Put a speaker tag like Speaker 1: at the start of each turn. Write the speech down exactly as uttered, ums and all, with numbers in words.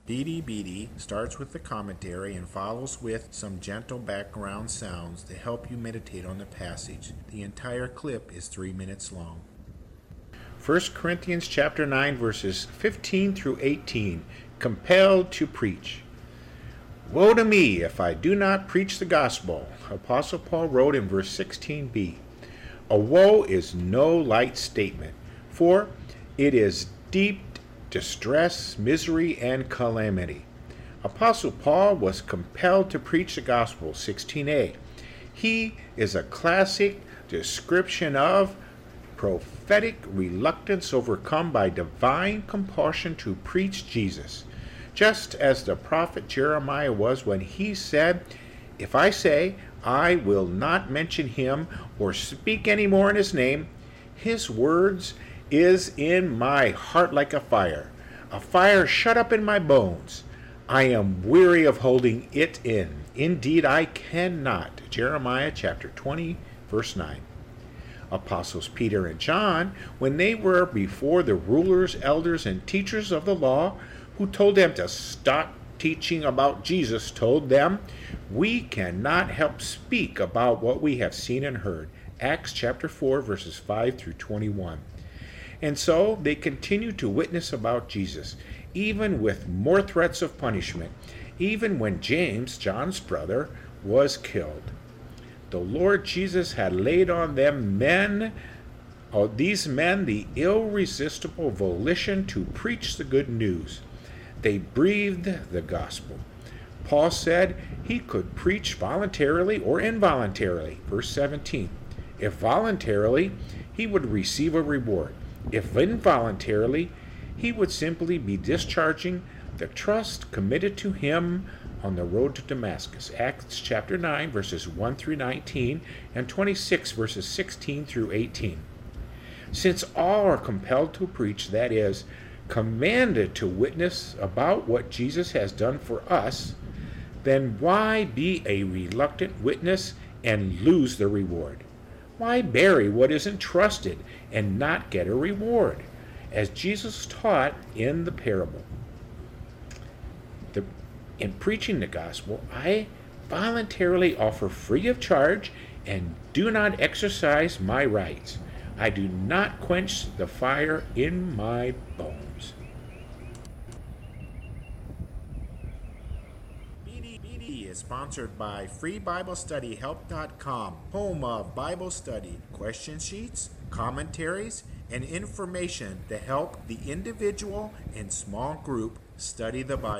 Speaker 1: Beady Beady starts with the commentary and follows with some gentle background sounds to help you meditate on the passage. The entire clip is three minutes long. First Corinthians chapter nine verses fifteen through eighteen. Compelled to preach. Woe to me if I do not preach the gospel, Apostle Paul wrote in verse sixteen b. A woe is no light statement, for it is deep distress, misery, and calamity. Apostle Paul was compelled to preach the gospel, sixteen a. He is a classic description of prophetic reluctance overcome by divine compulsion to preach Jesus, just as the prophet Jeremiah was when he said, "If I say, I will not mention him or speak any more in his name, his words is in my heart like a fire, a fire shut up in my bones. I am weary of holding it in. Indeed, I cannot." Jeremiah chapter twenty, verse nine. Apostles Peter and John, when they were before the rulers, elders, and teachers of the law, who told them to stop teaching about Jesus, told them, "We cannot help speak about what we have seen and heard." Acts chapter four, verses five through twenty-one. And so they continued to witness about Jesus, even with more threats of punishment, even when James, John's brother, was killed. The Lord Jesus had laid on them men, oh, these men, the irresistible volition to preach the good news. They breathed the gospel. Paul said he could preach voluntarily or involuntarily. Verse seventeen. If voluntarily, he would receive a reward. If involuntarily, he would simply be discharging the trust committed to him on the road to Damascus. Acts chapter nine, verses one through nineteen, and twenty-six, verses sixteen through eighteen. Since all are compelled to preach, that is, commanded to witness about what Jesus has done for us, then why be a reluctant witness and lose the reward? Why bury what is entrusted and not get a reward, as Jesus taught in the parable? The, in preaching the gospel, I voluntarily offer free of charge and do not exercise my rights. I do not quench the fire in my bones. B D B is sponsored by free bible study help dot com, home of Bible study, question sheets, commentaries, and information to help the individual and small group study the Bible.